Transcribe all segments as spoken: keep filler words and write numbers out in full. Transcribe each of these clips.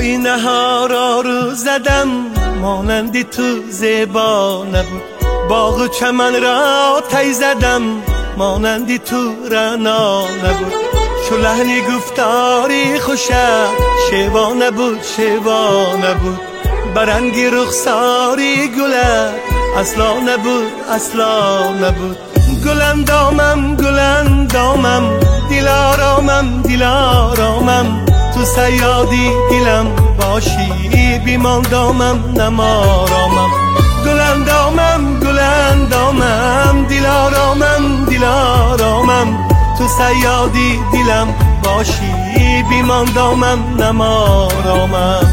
آینه ها را رو زدم مانندی تو زیبا نبود، باغ و چمن را تی زدم مانندی تو رنا نبود. چو لحنی گفتاری خوشم شیوا نبود شیوا نبود، برنگی رخساری گلت اصلا نبود اصلا نبود. گلم دامم گلم دامم دلارامم دلارامم، تو صیادی دلم باشی بیمان دامم نمارامم. گلم دامم گلم دامم دلارامم دلارامم، تو صیادی دلم باشی بیمان دامم نمارامم.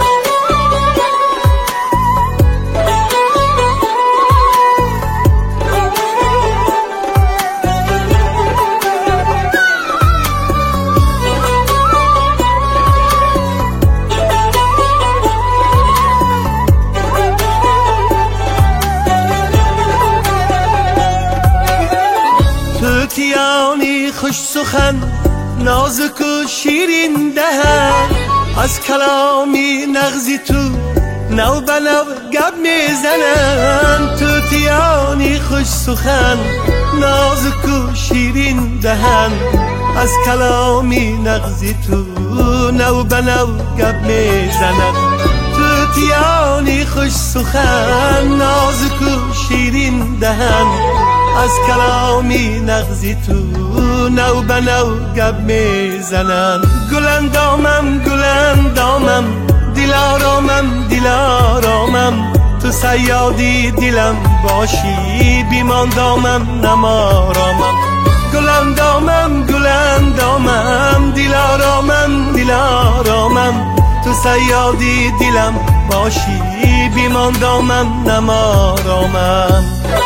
توتیانی خوش سخن نازک و شیرین دهن، از کلامی نغزی تو نو به نو گپ میزنن. توتیانی خوش سخن نازک و شیرین دهن، از کلامی نغزی تو نو به نو گپ میزنن. توتیانی خوش سخن نازک و شیرین دهن، از کلامی نغزی تو نو به نو گپ میزنن. گلم دامم گلم دامم دلارامم دلارامم، تو صیادی دلم باشی بیمان دامم نمارامم. گلم دامم گلم دامم دلارامم دلارامم، تو صیادی دلم باشی بیمان دامم نمارامم.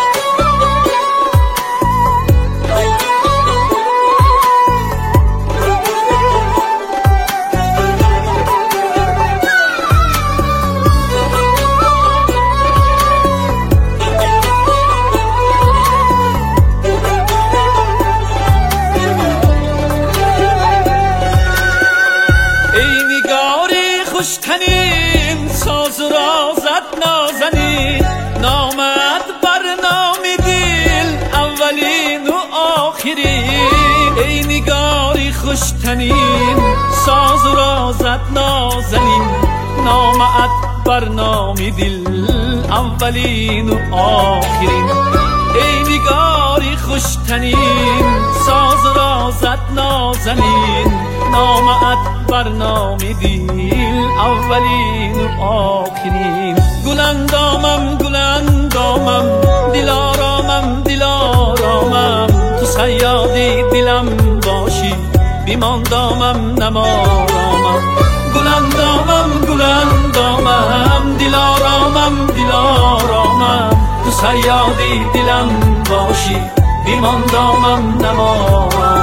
خوشتنین ساز و رازت نازنین، نامت بر نام دل اولین و آخرین. ای نگاری خوشتنین ساز و رازت نازنین، نامت بر نام دل اولین و آخرین. ای نگاری خوشتنین ساز و رازت نازنین، نامت بر نام دل اولین و آخرین. گلم دامم گلم دامم دلارامم دلارامم، تو صیادی دلم باشی بیمان دامم نمارامم. گلم دامم گلم دامم دلارامم دلارامم، تو صیادی دلم باشی بیمان دامم نمارامم.